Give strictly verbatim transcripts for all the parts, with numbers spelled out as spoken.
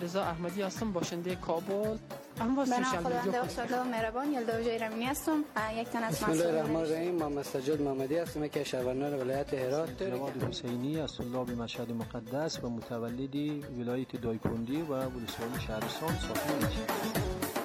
رضا احمدی هستم، باشنده کابل. اما من خداوند بخشنده و مهربان یلدا وجای رمینی هستم، یک تن از بسم الله الرحمن الرحیم. محمد سجاد محمدی هستم، یک از شهروندان ولایت هرات. جواد حسینی از طلاب مشهد مقدس و متولد ولایت دایکندی و ولسوالی شهرستان ساکن میشم.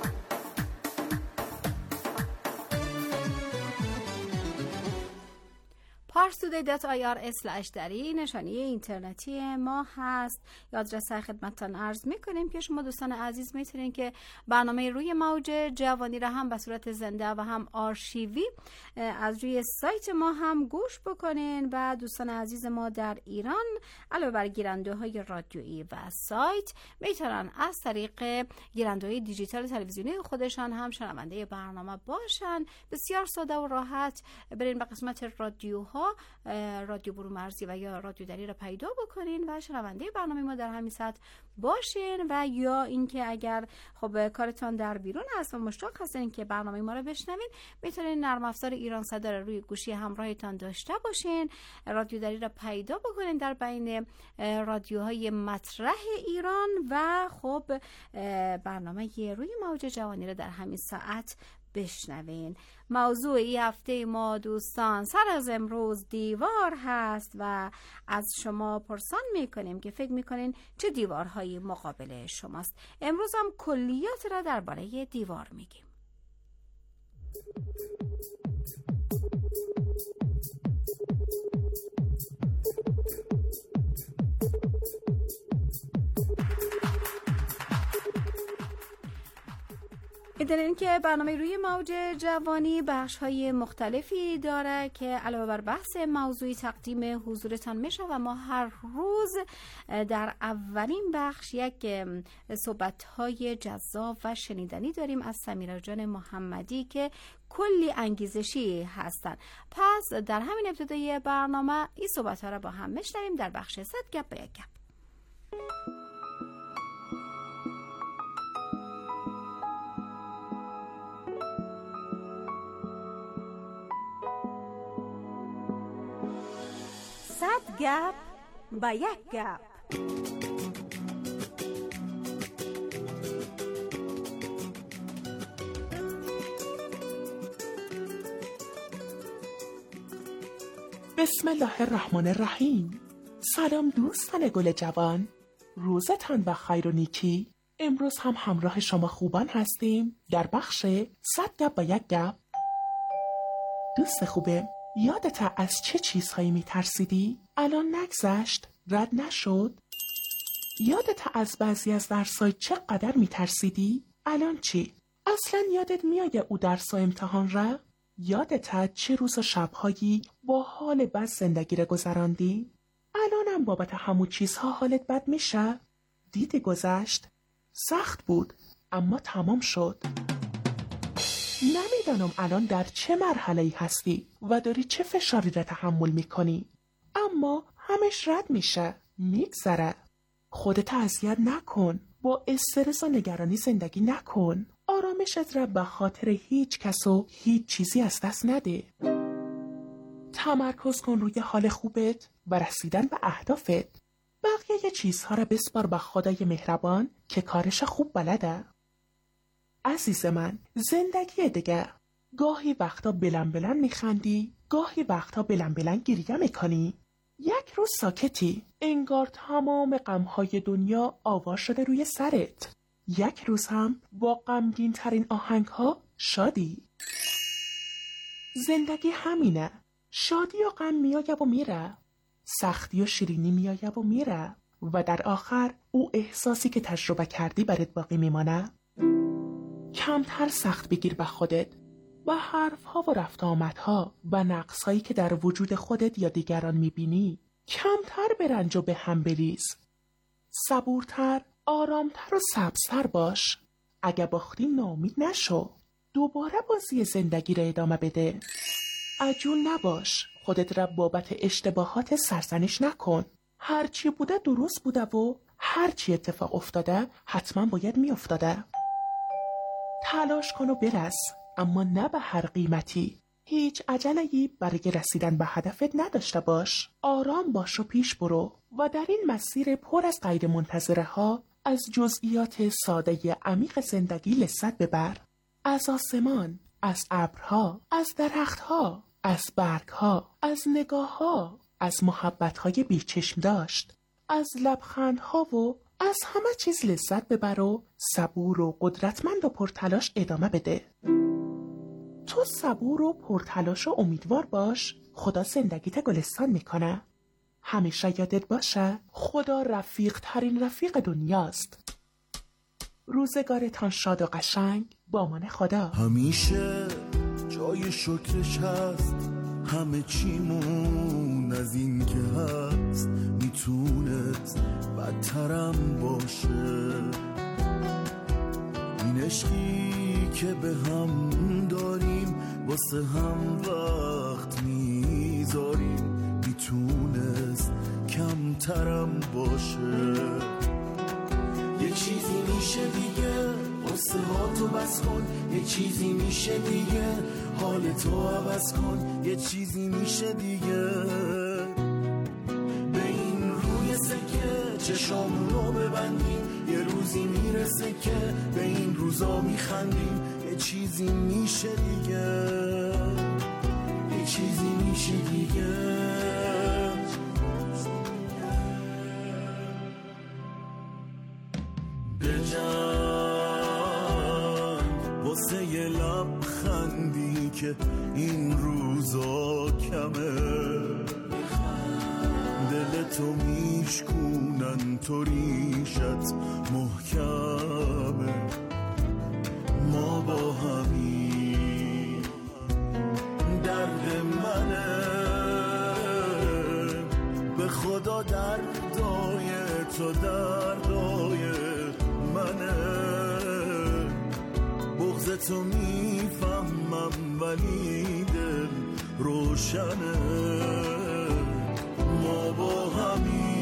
پارستودی دات آی آر اسلش دری نشانی اینترنتی ما هست. آدرس خدمتتان عرض میکنیم که شما دوستان عزیز میتونین که برنامه روی موج جوانی را هم به صورت زنده و هم آرشیوی از روی سایت ما هم گوش بکنین و دوستان عزیز ما در ایران علاوه بر گیرنده های رادیویی و سایت میتونن از طریق گیرنده های دیجیتال تلویزیونی خودشان هم شنونده برنامه باشن. بسیار ساده و راحت برین به قسمت رادیوها، رادیو برومرزی و یا رادیو دری را پیدا بکنین و شنونده برنامه ما در همین ساعت باشین. و یا اینکه اگر خب کارتان در بیرون هست و مشتاق هستین که برنامه ما را بشنوین، میتونین نرم افزار ایران صدا را روی گوشی همراهتان داشته باشین. رادیو دری را پیدا بکنین در بین رادیوهای مطرح ایران و خب برنامه روی موج جوانی را در همین ساعت بشنوین. موضوع این هفته ما دوستان سر از امروز دیوار هست و از شما پرسان میکنیم که فکر میکنین چه دیوارهایی مقابل شماست. امروز هم کلیات را درباره دیوار میگیم. میدونین که برنامه روی موج جوانی بخش های مختلفی داره که علاوه بر بحث موضوعی تقدیم حضورتان میشه و ما هر روز در اولین بخش یک صحبت های جذاب و شنیدنی داریم از سمیرا جان محمدی که کلی انگیزشی هستن. پس در همین ابتدای برنامه این صحبت ها را با هم میشنویم در بخش صد گپ به یک گپ. صد گپ با یک گپ. بسم الله الرحمن الرحیم. سلام دوستان گل جوان، روزتان بخیر و نیکی. امروز هم همراه شما خوبان هستیم در بخش صد گپ با یک گپ. دوست خوبه، یادت از چه چیزهایی میترسیدی؟ الان نگذشت؟ رد نشد؟ یادت از بعضی از درسای چقدر میترسیدی؟ الان چی؟ اصلا یادت میاد او درس و امتحان را؟ یادت چه روز و شبهایی با حال بد زندگی را گذراندی؟ الانم بابت همون چیزها حالت بد میشه؟ دیدی گذشت؟ سخت بود اما تمام شد. نمیدانم الان در چه مرحله‌ای هستی و داری چه فشاری را تحمل میکنی، اما همش رد میشه، میگذره. خودت اذیت نکن، با استرس و نگرانی زندگی نکن. آرامشت را به خاطر هیچ کس و هیچ چیزی از دست نده. تمرکز کن روی حال خوبت و رسیدن به اهدافت. بقیه چیزها را بسپار به خدای مهربان که کارش خوب بلده. عزیز من، زندگی دیگه. گاهی وقتا بلند بلند میخندی، گاهی وقتا بلند بلند گریه میکنی. یک روز ساکتی، انگار تمام غمهای دنیا آوار شده روی سرت. یک روز هم با غمگین ترین آهنگ ها شادی. زندگی همینه، شادی و غم میآید و میره، سختی و شیرینی میآید و میره و در آخر او احساسی که تجربه کردی برات باقی میمانه. کمتر سخت بگیر به خودت و حرفها و رفت آمدها و نقصهایی که در وجود خودت یا دیگران میبینی کمتر برنج و به هم بریز. صبورتر، آرامتر و سبزتر باش. اگه باختی ناامید نشو، دوباره بازی زندگی را ادامه بده. عجول نباش، خودت را بابت اشتباهات سرزنش نکن. هرچی بوده درست بوده و هرچی اتفاق افتاده حتما باید می افتاده. تلاش کن و برس، اما نه به هر قیمتی. هیچ عجله‌ای برای رسیدن به هدفت نداشته باش. آرام باش و پیش برو و در این مسیر پر از غیر منتظره ها از جزئیات ساده عمیق زندگی لذت ببر. از آسمان، از ابرها، از درختها، از برگها، از نگاهها، از محبتهای بیچشم داشت، از لبخندها و از همه چیز لذت ببر و صبور و قدرتمند و پرتلاش ادامه بده. تو صبور و پرتلاش و امیدوار باش، خدا زندگیت گلستان میکنه. همیشه یادت باشه خدا رفیق ترین رفیق دنیاست. روزگارتان شاد و قشنگ. با من خدا. همیشه جای شکرش هست، همه چیمون از این که هست میتونست بدترم باشه. این عشقی که به هم داریم واسه هم وقت میذاریم میتونست کمترم باشه. یه چیزی میشه دیگه قصه ها تو بس کن، یه چیزی میشه دیگه حال تو عوض کن، یه چیزی میشه دیگه به این روی سکه چشامونو ببندیم، یه روزی میرسه که به این روزا میخندیم. یه چیزی میشه دیگه، یه چیزی میشه دیگه. واسه یه لبخندی که این روزا کمه، دلتو میشکونن تو ریشت محکمه. ما با همین درد منه، به خدا دردای تو دردای منه. بغض تو میفهمم ولی دل روشنه. ما با همین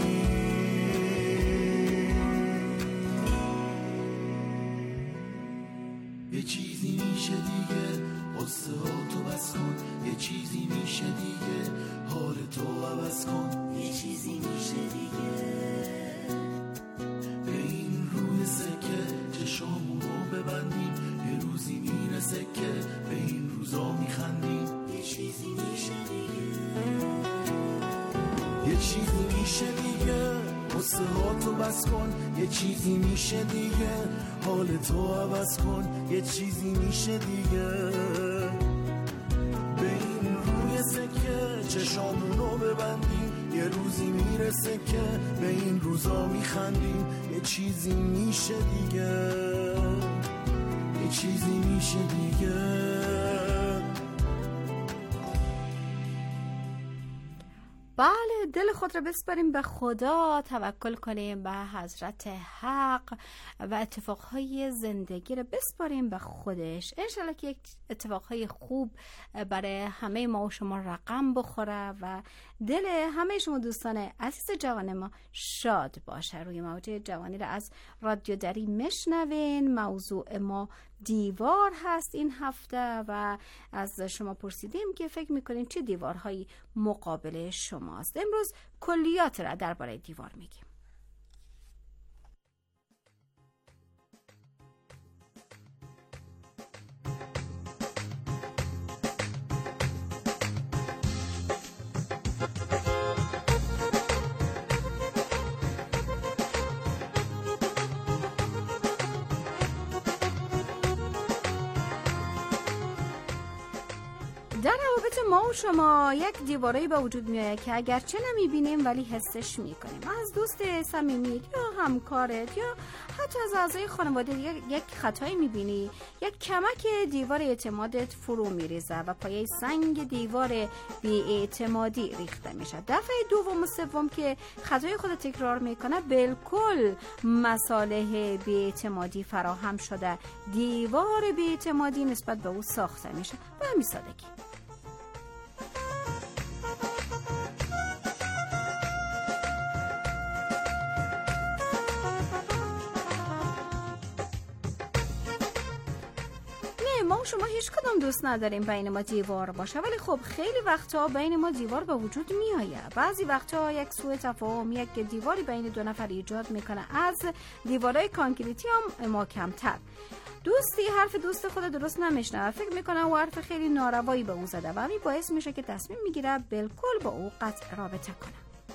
یه چیزی میشه دیگه قصه ها تو بس کن، یه چیزی میشه دیگه حال تو عوض کن، یه چیزی میشه دیگه به این روی سکه چشامونو ببندیم، یه روزی میرسه که به این روزا میخندیم. یه چیزی میشه دیگه، یه چیزی میشه دیگه قصه ها تو بس کن، یه چیزی میشه دیگه حال تو عوض کن، یه چیزی میشه دیگه به این روی سکه چشامونو ببندیم، یه روزی میرسه که به این روزا میخندیم. یه چیزی میشه دیگه، یه چیزی میشه دیگه. بله، دل خود را بسپاریم به خدا، توکل کنیم به حضرت حق و اتفاقهای زندگی را بسپاریم به خودش. انشالله که یک اتفاقهای خوب برای همه ما و شما رقم بخوره و دل همه شما دوستان عزیز جوان ما شاد باشه. روی موج جوانی را از رادیو دری مشنوین. موضوع ما دیوار هست این هفته و از شما پرسیدیم که فکر میکنین چه دیوارهایی مقابل شماست. امروز کلیات را درباره دیوار میگیم. در روابط ما و شما یک دیوارایی به وجود میاد که اگرچه نمیبینیم ولی حسش میکنیم. از دوست صمیمیت یا همکارت یا حتی از اعضای خانواده یک خطایی میبینی، یک کمک دیوار اعتمادت فرو میریزه و پایه سنگ دیوار بی‌اعتمادی ریخته میشه. دفعه دوم و سوم که خطای خود تکرار میکنه بالکل مصالح بی‌اعتمادی فراهم شده، دیوار بی‌اعتمادی نسبت به او ساخته میشه. به همین سادگی. ما و شما هیچ کدام دوست نداریم بین ما دیوار باشه، ولی خب خیلی وقتا بین ما دیوار به وجود میآید. بعضی وقتا یک سوء تفاهم، یک دیواری بین دو نفر ایجاد میکنه از دیوارهای کانکریتی هم محکم‌تر. دوستی حرف دوست خود درست نمیشنوه، فکر میکنه و حرف خیلی ناروایی به او زده و همین باعث میشه که تصمیم میگیره بالکل با او قطع رابطه کنه.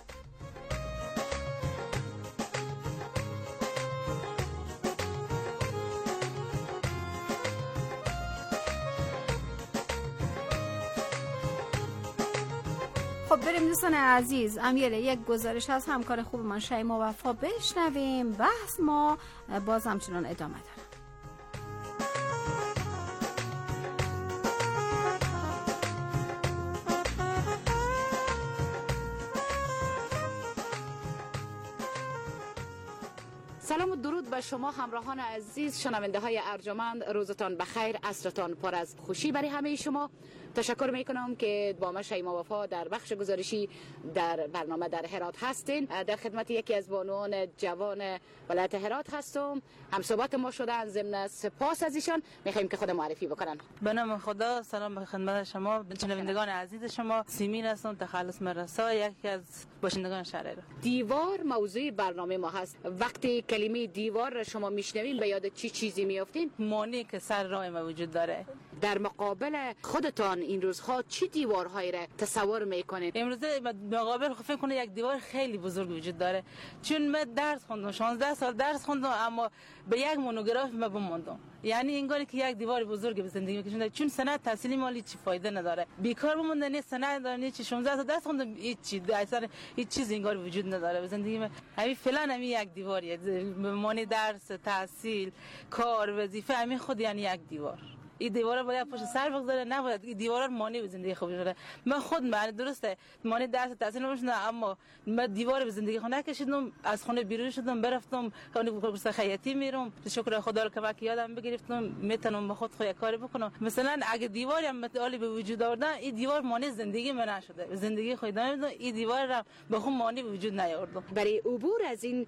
خب بریم دوستان عزیز، امیره یک گزارش از همکار خوب من شیما وفا بشنویم. بحث ما باز همچنان ادامه داره. سلام و درود به شما همراهان عزیز، شنونده های ارجمند. روزتان بخیر، عصرتان پر از خوشی برای همه شما. تشکر میکنم که با ما شیما وفا در بخش گزارشی در برنامه در هرات هستین. در خدمت یکی از بانوان جوان ولایت هرات هستم. هم صحبت ما شدن، ضمن سپاس از ایشان میخوایم که خود معرفی بکنن. به نام خدا، سلام به خدمت شما شنوندگان عزیز شما. سیمین هستم، تخلص مرسا، یکی از باشندگان شهر. دیوار موضوع برنامه ما هست. وقتی کلمه دیوار را شما میشنوین به یاد چی چیزی میافتین؟ مانعی که سر راه ما وجود داره. در مقابل خودتان این روزها چی دیوارهایی را تصور میکنید؟ امروزه مقابل فکر کنه یک دیوار خیلی بزرگ وجود داره. چون من درس خوندم، شانزده سال درس خوندم، اما به یک مونوگراف ما بموندم. یعنی انگاری که یک دیوار بزرگ به زندگی کشیدم. چون سند تحصیلی مالی چی فایده نداره، بیکار بموندن، نه سند داره، چی شانزده سال درس خوندم، هیچ چیز اصلا هیچ چیز انگار وجود نداره به زندگی من. همین فعلا همین یک دیواریه، مانی درس، تحصیل، کار، وظیفه، همین خود یعنی یک دیوار. این دیوارا باید پشت سر بگذاره، نباید این دیوارا مانع به زندگی خوب بشه. من خود من درسته مانع درس تحصیل نمیشدم، اما من دیوار به زندگی خود نکشیدم. از خونه بیرون شدم، برفتم خانه کورس خیاطی میرم، شکر خدا رو کمک یادم بگرفتم، میتونم به خود خود کاری بکنم. مثلا اگه دیواری هم متعالی به وجود آوردن، این دیوار مانع زندگی من نشده، به زندگی خود نمیدونم، این دیوار را به خود مانع به وجود نیاوردم. برای عبور از این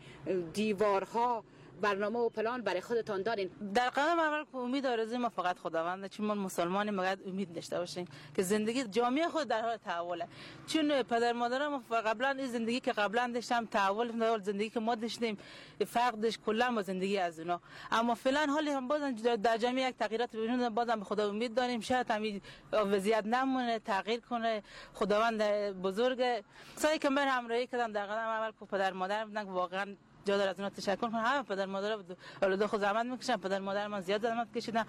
دیوارها برنامه و پلان برای خودتان دارین؟ در قدم اول امید آرزوی ما فقط خداونده، چون ما مسلمانیم، باید امید داشته باشیم که زندگی جامعه خود در حال تحوله. چون پدر مادرم قبلا این زندگی که قبلا داشتم تحول در زندگی که ما داشتیم فرق داشت کلا با زندگی از اونا. اما فعلا حالی هم بازم در جامعه یک تغییرات وجود، بازم به خدا امید داریم. شاید همین وضعیت نمونه، تغییر کنه. خداوند بزرگ سعی کنم همراهی کردم در قدم اول که پدر مادرم بودن، واقعا جا داره از اونها تشکر کنم. همه پدر مادر اولاد خود زحمت میکشن، پدر مادر من زیاد زحمت کشیدن.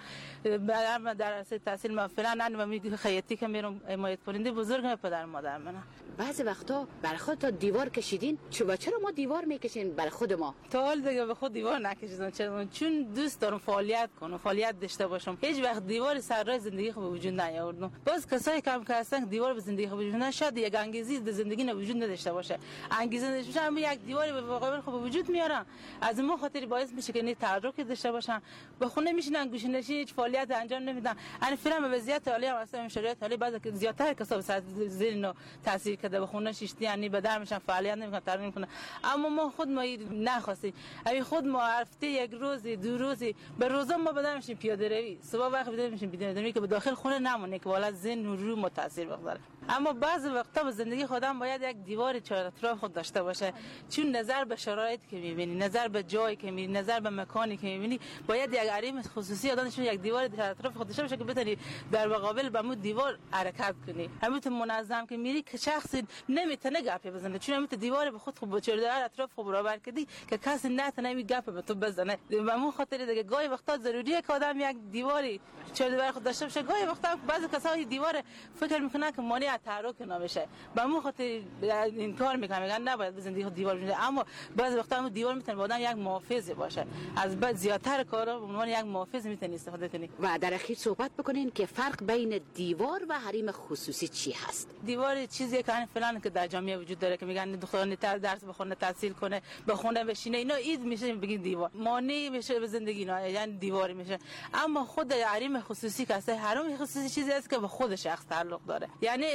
بعد در عرصه تحصیل من فعلا من میگم خیاطی که میرم حمایت کننده بزرگ پدر مادر منم. بعضی وقتا برای خودت دیوار کشیدین؟ چرا چرا ما دیوار میکشین برای خود ما؟ تا حال دیگه به خود دیوار نکشیدم. چرا؟ چون دوست دارم فعالیت کنم، فعالیت داشته باشم. هیچ وقت دیوار سر راه زندگی خود وجود نیاوردم. باز کسایی کم که هستن دیوار به زندگی خود وجود نشد، یک انگیزه در زندگی نه وجود نداشته باشه. انگیزه نداشته باشه، یک دیواری به واقع خود وجود میارن. از ما خاطری باعث میشه که نه تحرک داشته باشن، به خونه میشینن گوشه نشین، هیچ فعالیت انجام نمیدن. انا فعلا به وضعیت حالی هم اصلا شرایط حالی بعضی که زیادتر کسا به زیر تاثیر کرده، به خونه شیشتی یعنی به در میشن، فعالیت نمیکنن، تمرین میکنن. اما ما خود ما نخواستیم، همین خود ما هفته یک روزی دو روزی به روزا ما بدم میشیم پیاده روی، صبح وقت بدم میشیم پیاده روی که به داخل خونه نمونه که والا ذهن و روح متاثر بگذاره. اما بعضی وقتا به زندگی خودم باید یک دیوار چهار اطراف خود داشته باشه، چون نظر به شرایطی که میبینی، نظر به جایی که میبینی، نظر به مکانی که میبینی، باید یک حریم خصوصی آدمشون یک دیوار چهار اطراف خود داشته باشه که بتونی در مقابل به اون دیوار حرکت کنی. همین منظم که میری که شخصی نمیتونه گپ بزنه، چون همین دیوار به خود خوب چهار اطراف خوب برابر کردی که کسی نتونه می گپ به تو بزنه. به همون خاطر دیگه گاهی وقتا ضروریه که آدم یک دیواری چهار دیوار خود داشته باشه. گاهی وقتا بعضی کسا دیوار فکر میکنن که مانع تحرک نمیشه، به همون خاطر این کار میکنن، میگن نباید به زندگی دیوار بزنه. اما بعضی وقتا هم دیوار میتونه آدم یک محافظ باشه، از بعد زیادتر کارا به عنوان یک محافظ میتونی استفاده کنی. و در اخیر صحبت بکنین که فرق بین دیوار و حریم خصوصی چی هست؟ دیوار چیزی که فلان که در جامعه وجود داره که میگن دختران درس بخونه، تحصیل کنه، به خونه بشینه، اینا اید میشه بگین دیوار، مانع میشه به زندگی نه، یعنی دیوار میشه. اما خود حریم خصوصی که هست، حریم خصوصی چیزی است که به خود شخص تعلق داره، یعنی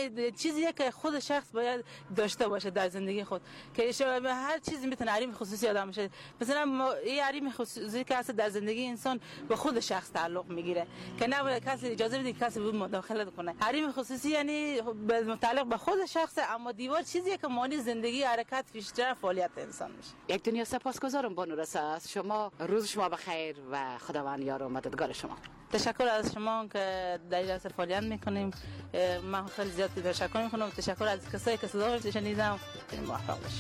یعنی چیزی که خود شخص باید داشته باشه در زندگی خود که هر چیزی میتونه حریم خصوصی آدم باشه. مثلا این حریم خصوصی که اصلا در زندگی انسان به خود شخص تعلق میگیره که نباید کسی اجازه بده کسی بود مداخله کنه. حریم خصوصی یعنی متعلق به خود شخص، اما دیوار چیزیه که مانع زندگی، حرکت، پیشرفت، فعالیت انسان میشه. یک دنیا سپاسگزارم بانو رسا. شما روز شما بخیر و خداوند یار و مددگار شما. تشکر از شما که در این جلسه فعالیت میکنیم. من خیلی زیاد تشکر میکنم. تشکر از کسایی که صدا رو شنیدم. موفق باشید.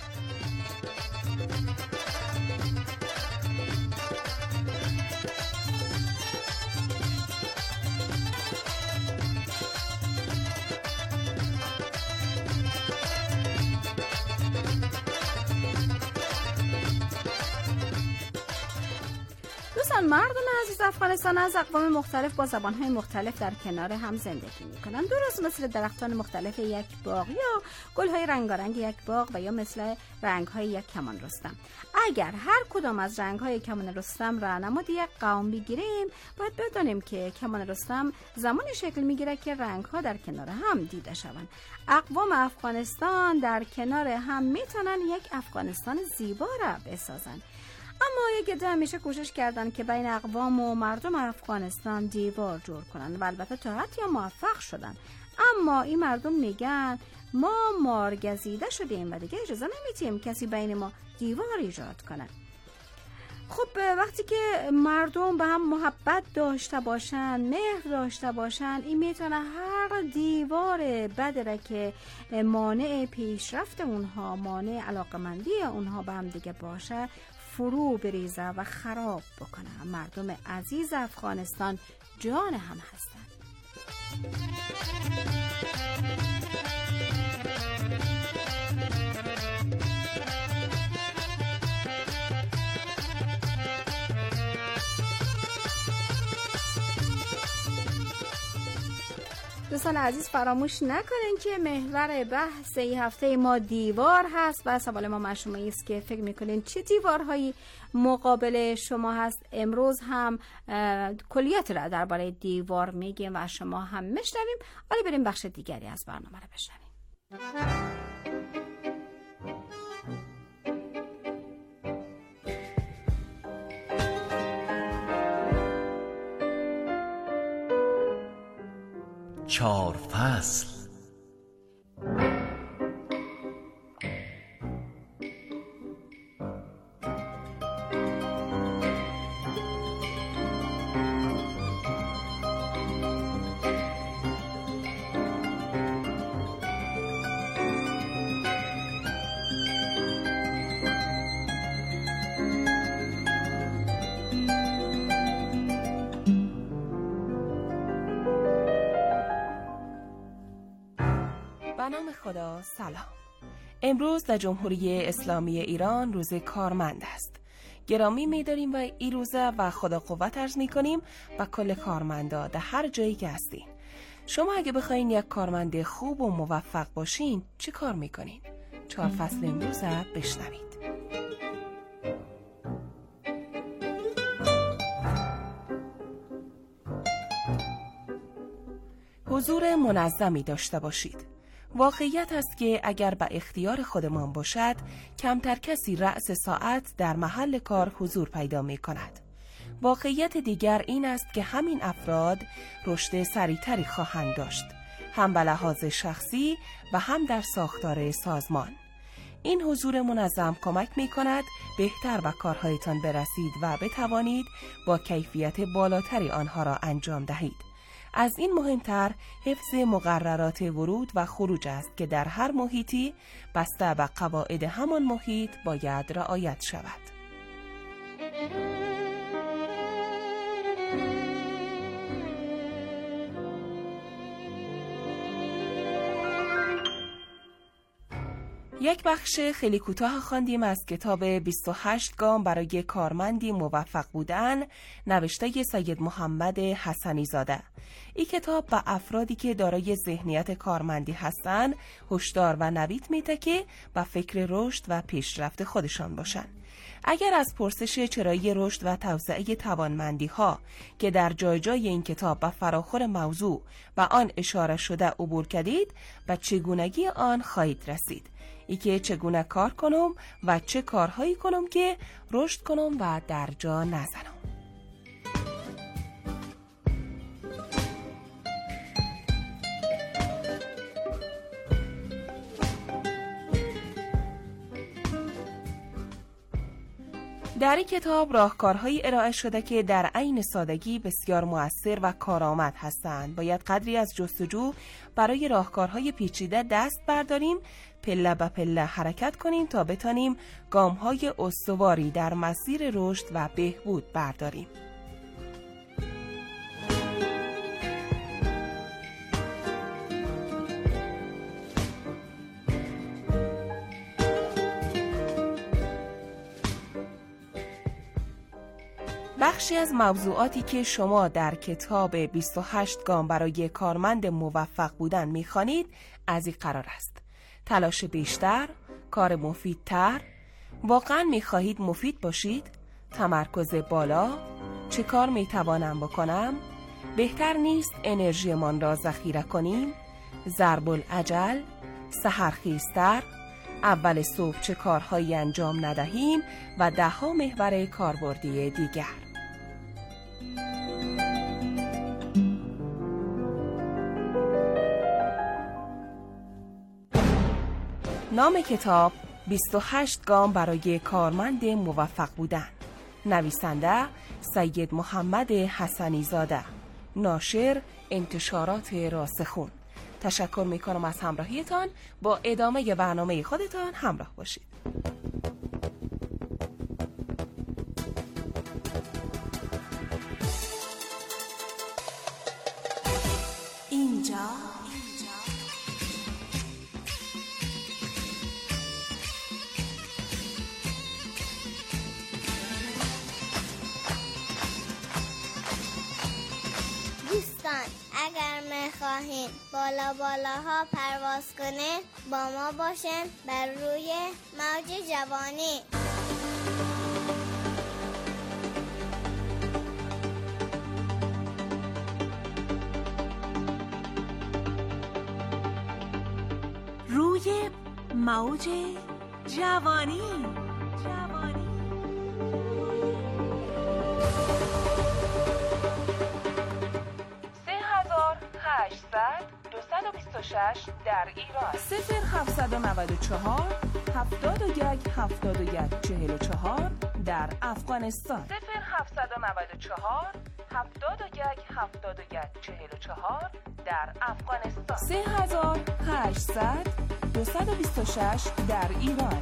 مردم عزیز افغانستان از اقوام مختلف با زبانهای مختلف در کنار هم زندگی میکنن. درست مثل درختان مختلف یک باغ یا گلهای رنگارنگ یک باغ و یا مثل رنگهای یک کمان رستم. اگر هر کدام از رنگهای کمان رستم را نماد یک قوم بگیریم، باید بدانیم که کمان رستم زمانی شکل میگیره که رنگها در کنار هم دیده شوند. اقوام افغانستان در کنار هم میتونن یک افغانستان زیبا را بسازن. اما یک عده همیشه کوشش کردن که بین اقوام و مردم افغانستان دیوار جور کنن و البته تا حد یا موفق شدن. اما این مردم میگن ما مارگزیده شدیم و دیگه اجازه نمیدیم کسی بین ما دیوار ایجاد کنه. خب وقتی که مردم به هم محبت داشته باشن، مهر داشته باشن، این میتونه هر دیوار بدره که مانع پیشرفت اونها، مانع علاقمندی اونها به هم دیگه باشه فرو بریزه و خراب بکنه. مردم عزیز افغانستان جان هم هستند. دوستان عزیز فراموش نکنین که محور بحث این هفته ما دیوار هست و سوال ما مشروعی است که فکر میکنین چه دیوارهایی مقابل شما هست. امروز هم کلیات را درباره دیوار میگیم و شما هم میشنویم. حالا بریم بخش دیگری از برنامه را بشنویم. چهار فصل. به نام خدا. سلام. امروز در جمهوری اسلامی ایران روز کارمند است. گرامی می‌داریم و این روزه و خدا قوت عرض می‌کنیم و کل کارمندا در هر جایی که هستین. شما اگه بخواین یک کارمند خوب و موفق باشین چی کار می‌کنین؟ چهار فصل امروز را بشنوید. حضور منظمی داشته باشید. واقعیت است که اگر به اختیار خودمان باشد کمتر کسی رأس ساعت در محل کار حضور پیدا می کند. واقعیت دیگر این است که همین افراد رشد سریعتری خواهند داشت، هم به لحاظ شخصی و هم در ساختار سازمان. این حضور منظم کمک می کند بهتر به کارهایتان برسید و بتوانید با کیفیت بالاتری آنها را انجام دهید. از این مهمتر حفظ مقررات ورود و خروج است که در هر محیطی بسته به قواعد همان محیط باید رعایت شود. یک بخش خیلی کوتاه خواندیم از کتاب بیست و هشت گام برای کارمندی موفق بودن نوشته سید محمد حسنی زاده. این کتاب به افرادی که دارای ذهنیت کارمندی هستند هشدار و نوید میده که به فکر رشد و پیشرفت خودشان باشند. اگر از پرسش چرایی رشد و توسعه توانمندی ها که در جای جای این کتاب و فراخور موضوع و آن اشاره شده عبور کردید و چگونگی آن خواهید رسید. ای که چگونه کار کنم و چه کارهایی کنم که رشد کنم و در جا نزنم. در این کتاب راهکارهایی ارائه شده که در عین سادگی بسیار مؤثر و کارآمد هستند. باید قدری از جستجو برای راهکارهای پیچیده دست برداریم، پله به پله حرکت کنیم تا بتانیم گام‌های استواری در مسیر رشد و بهبود برداریم. بخشی از موضوعاتی که شما در کتاب بیست و هشت گام برای کارمند موفق بودن می‌خوانید از این قرار است: تلاش بیشتر، کار مفیدتر، واقعا می‌خواهید مفید باشید، تمرکز بالا، چه کار می‌توانم بکنم، بهتر نیست انرژیمان را ذخیره کنیم، ضرب العجل، سحرخیزتر، اول صبح چه کارهایی انجام ندهیم و ده ها محور کاربردی دیگر. نام کتاب بیست و هشت گام برای کارمند موفق بودن. نویسنده سید محمد حسنی زاده. ناشر انتشارات راسخون. تشکر میکنم از همراهیتان. با ادامه برنامه خودتان همراه باشید. اینجا اگر میخواهین بالا بالاها پرواز کنین با ما باشین بر روی موج جوانی. روی موج جوانی. جوانی هشتصد دویست و بیست و شش در ایران. صفر هفتصد و نود و چهار هفتاد و یک هفتاد و یک چهل و چهار در افغانستان. صفر هفتصد و نود و چهار هفتاد و یک هفتاد و یک چهل و چهار در افغانستان. سه هزار و هشتصد دویست و بیست و شش در ایران.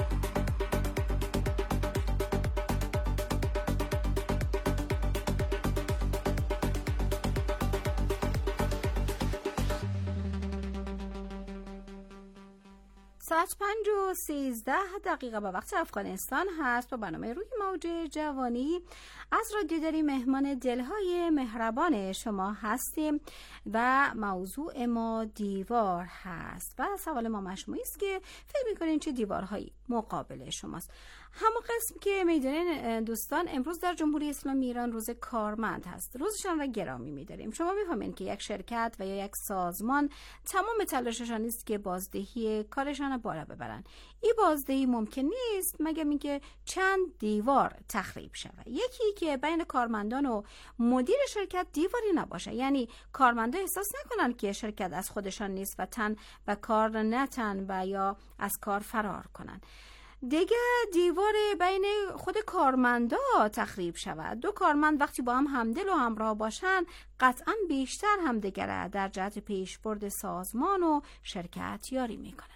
ساعت پنج و سیزده دقیقه به وقت افغانستان هست. با برنامه روی موج جوانی از رادیو دری مهمان دلهای مهربان شما هستیم و موضوع ما دیوار هست و سوال ما مشموعی است که فکر می‌کنین چه دیوارهایی مقابل شماست. همون قسم که میدونین دوستان، امروز در جمهوری اسلامی ایران روز کارمند هست. روزشان را گرامی می‌داریم. شما می‌فهمین که یک شرکت و یا یک سازمان تمام تلاششان است که بازدهی کارشان بالا ببرن. این بازدهی ممکن نیست مگر اینکه چند دیوار تخریب شود. یکی که بین کارمندان و مدیر شرکت دیواری نباشه، یعنی کارمندا احساس نکنن که شرکت از خودشان نیست و تن و کار نتن و یا از کار فرار کنن. دیگه دیوار بین خود کارمندا تخریب شود. دو کارمند وقتی با هم همدل و همراه باشن قطعا بیشتر همدیگر در جهت پیشبرد سازمان و شرکت یاری میکنن.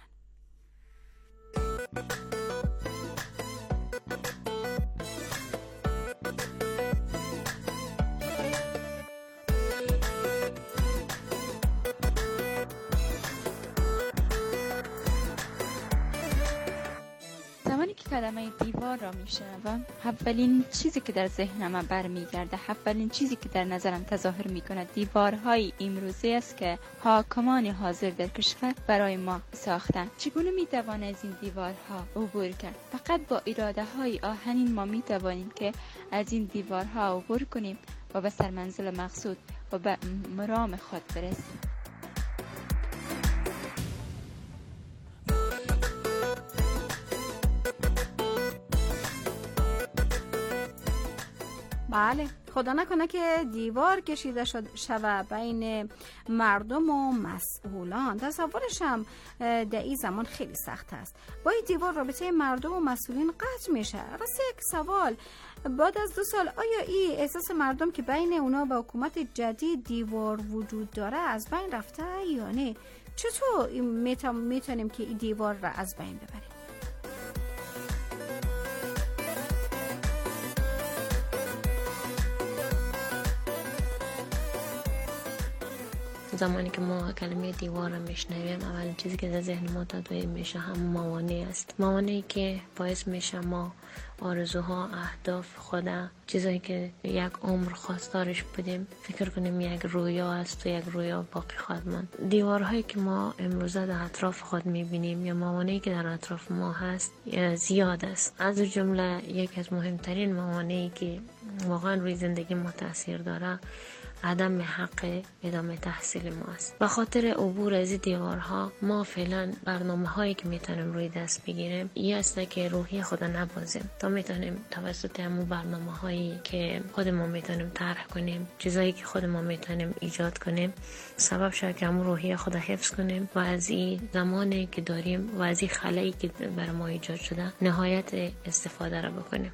زمانی که کلمه دیوار را میشنوم، اولین چیزی که در ذهنم برمیگرده، اولین چیزی که در نظرم تظاهر میکنه دیوارهای امروزی است که حاکمان حاضر در کشور برای ما ساختند. چگونه میتوان از این دیوارها عبور کرد؟ فقط با اراده های آهنین ما میتوانیم که از این دیوارها عبور کنیم و به سرمنزل مقصود و به مرام خود برسیم. بله، خدا نکنه که دیوار کشیده شود بین مردم و مسئولان. تصورشم در این زمان خیلی سخت است. با این دیوار رابطه مردم و مسئولین قطع میشه. راستی یک سوال، بعد از دو سال آیا این احساس مردم که بین اونا و حکومت جدید دیوار وجود داره از بین رفته یا نه؟ چطور میتونیم که این دیوار را از بین ببریم؟ زمانی که ما کلمه دیوار را میشنویم، اولین چیزی که در ذهن ما تداعی میشه هم موانع است. موانعی که باعث میشه ما آرزوها، اهداف خدا، چیزایی که یک عمر خواستارش بودیم فکر کنیم یک رویا است و یک رویا باقی خواهد ماند. دیوارهایی که ما امروزه در اطراف خود میبینیم یا موانعی که در اطراف ما هست زیاد است. از جمله یکی از مهمترین موانعی که واقعا روی زندگی ما تاثیر داره عدم حق ادامه تحصیل ما است. به خاطر عبور از دیوارها ما فعلا برنامه هایی که میتونیم روی دست بگیریم این است که روحی خود نبازیم تا میتونیم توسط همون برنامه هایی که خودمون میتونیم طرح کنیم، چیزایی که خودمون میتونیم ایجاد کنیم، سبب شد که همون روحی خود حفظ کنیم و از این زمانی که داریم و از این خلایی که بر ما ایجاد شده نهایت استفاده را بکنیم.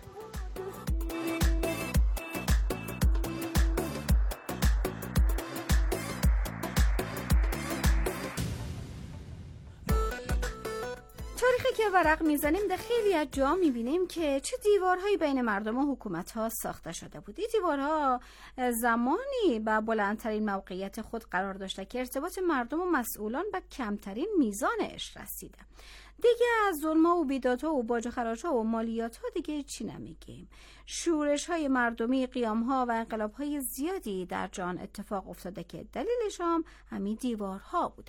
که ورق میزنیم در خیلی از جا میبینیم که چه دیوارهایی بین مردم و حکومت ها ساخته شده بود. این دیوارها زمانی به بلندترین موقعیت خود قرار داشته که ارتباط مردم و مسئولان به کمترین میزانش رسیده. دیگه از ظلم و بیدادها و باج و خراج ها و مالیات ها دیگه چی نمیگیم. شورش های مردمی، قیام ها و انقلاب های زیادی در جهان اتفاق افتاده که دلیلش هم همین دیوارها بودن.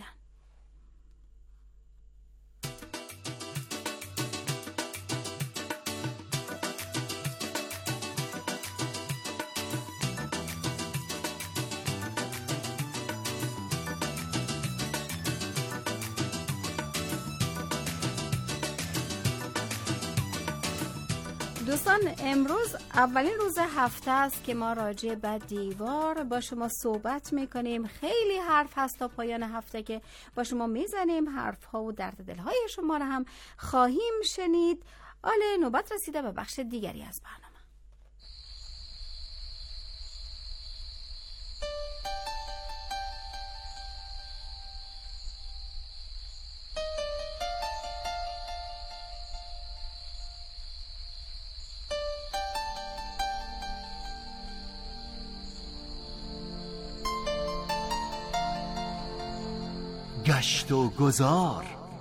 دوستان، امروز اولین روز هفته است که ما راجع به دیوار با شما صحبت میکنیم. خیلی حرف هست تا پایان هفته که با شما میزنیم. حرف ها و درد دل های شما را هم خواهیم شنید. حالا نوبت رسیده به بخش دیگری از برنامه. گشت و گذار.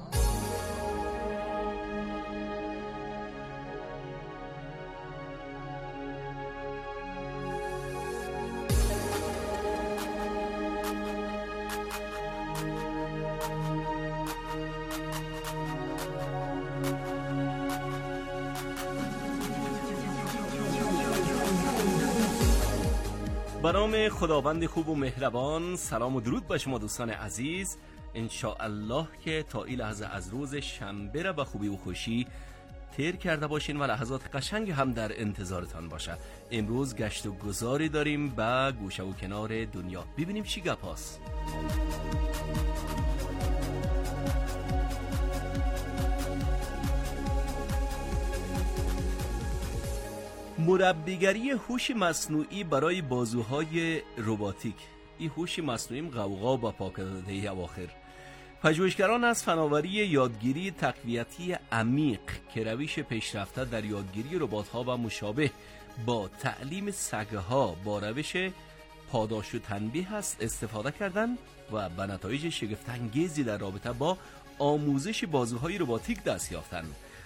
به نام خداوند خوب و مهربان، سلام و درود به شما دوستان عزیز. انشاءالله که تا این لحظه از روز شنبه را به خوبی و خوشی تیر کرده باشین و لحظات قشنگ هم در انتظارتان باشه. امروز گشت و گذاری داریم به گوشه و کنار دنیا. ببینیم چی گپ هست. مربیگری هوش مصنوعی برای بازوهای رباتیک. این هوش مصنوعی غوغا با پاکدهی اواخر. پژوهشگران از فناوری یادگیری تقویتی عمیق که روش پیشرفته در یادگیری ربات‌ها و مشابه با تعلیم سگ‌ها با روش پاداش و تنبیه است استفاده کردند و به نتایج شگفت‌انگیزی در رابطه با آموزش بازوهای رباتیک دست یافتند.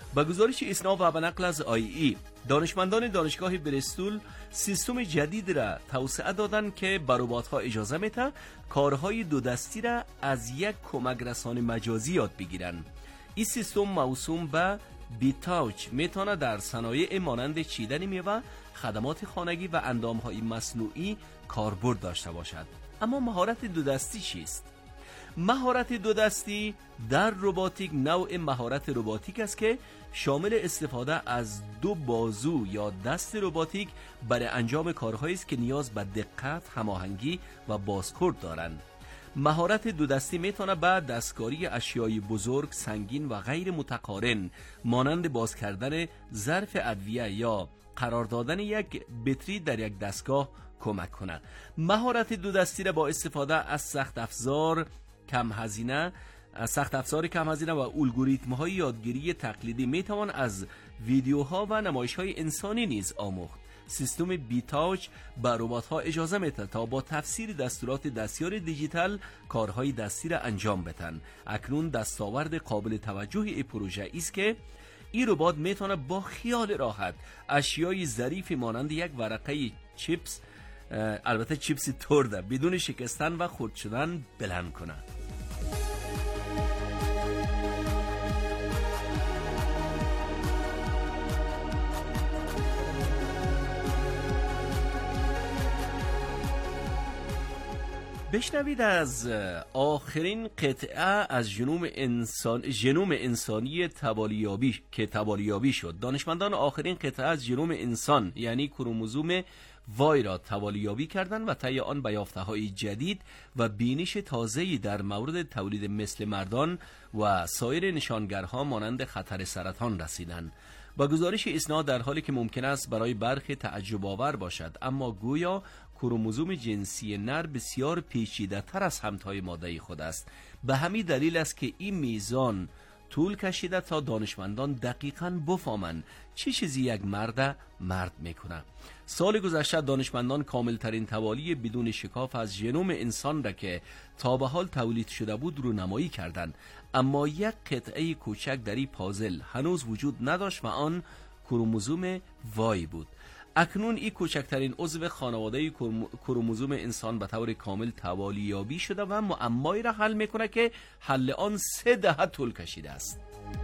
با گزارش اسنا و به نقل از آی ای، دانشمندان دانشگاه بریستول سیستم جدید را توسعه دادند که به ربات‌ها اجازه میده کارهای دو دستی را از یک کمک رسان مجازی یاد بگیرند. این سیستم موسوم به بیتاوچ میتونه در صنایع مانند چیدن میوه، خدمات خانگی و اندامهای مصنوعی کاربرد داشته باشد. اما مهارت دو دستی چیست؟ مهارت دو دستی در رباتیک نوع مهارت رباتیک است که شامل استفاده از دو بازو یا دست رباتیک برای انجام کارهایی است که نیاز به دقت، هماهنگی و بازخورد دارند. مهارت دو دستی میتونه به دستکاری اشیای بزرگ، سنگین و غیر متقارن مانند باز کردن ظرف ادویه یا قرار دادن یک بطری در یک دستگاه کمک کنه. مهارت دو دستی را با استفاده از سخت افزار کم هزینه سخت افزار کم هزینه و الگوریتم های یادگیری تقلیدی میتوان از ویدیوها و نمایش های انسانی نیز آموخت. سیستم بیتاوچ به ربات ها اجازه میده تا با تفسیر دستورات دستیار دیجیتال کارهای دستی را انجام بدن. اکنون دستاورد قابل توجه این پروژه است که این ربات میتونه با خیال راحت اشیای ظریفی مانند یک ورقه چیپس، البته چیپس ترده، بدون شکستن و خرد شدن بلند کنه. بشنوید از آخرین قطعه از ژنوم انسان ژنوم انسانی تبالیابی که تبالیابی شد. دانشمندان آخرین قطعه از ژنوم انسان یعنی کروموزوم وای را تبالیابی کردند و طی آن به یافته‌های جدید و بینش تازه‌ای در مورد تولید مثل مردان و سایر نشانگرها مانند خطر سرطان رسیدند. با گزارش اسنا در حالی که ممکن است برای برخی تعجب آور باشد، اما گویا کروموزوم جنسی نر بسیار پیچیده تر از همتای ماده خود است. به همین دلیل است که این میزان طول کشیده تا دانشمندان دقیقاً بفهمند چه چیزی یک مرد مرد میکنه. سال گذشته دانشمندان کامل ترین توالی بدون شکاف از ژنوم انسان را که تا به حال تولید شده بود رو نمایی کردند، اما یک قطعه کوچک در این پازل هنوز وجود نداشت و آن کروموزوم وای بود. اکنون این کوچکترین عضو خانواده کروموزوم انسان به طور کامل توالیابی شده و معمایی را حل میکنه که حل آن سه دهه طول کشیده است.